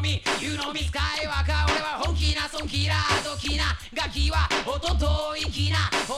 me You know me スカイワーカー俺は本気なソンキラードキなガキはおとといきな